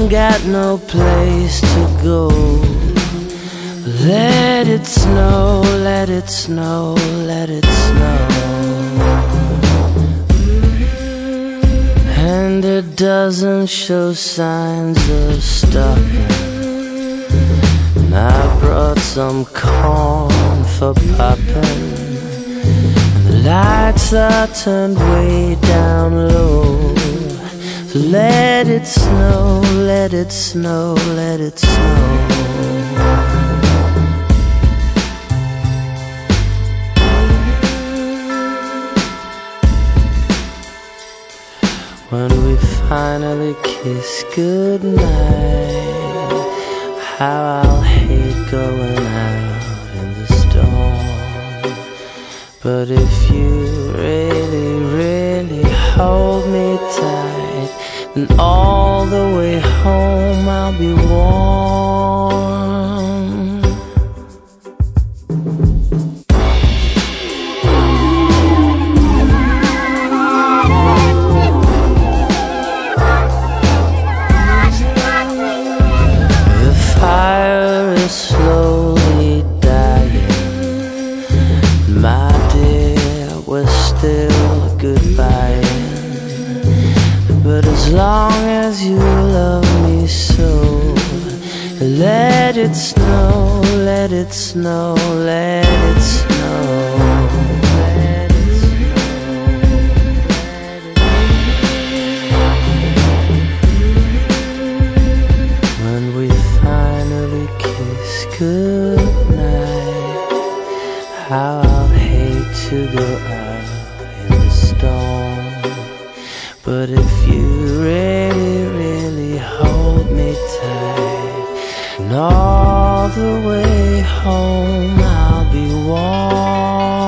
ain't got no place to go. Let it snow, let it snow, let it snow. And it doesn't show signs of stopping. And I brought some corn for popping. And the lights are turned way down low. So let it snow, let it snow, let it snow. When we finally kiss goodnight, how I'll hate going out in the storm. But if you really, really hold me tight, then all the way home I'll be warm. Fire is slowly dying, my dear, we're still goodbying. But as long as you love me so, let it snow, let it snow, let it snow. Goodnight, how I'll hate to go out in the storm. But if you really, really hold me tight, and all the way home I'll be warm.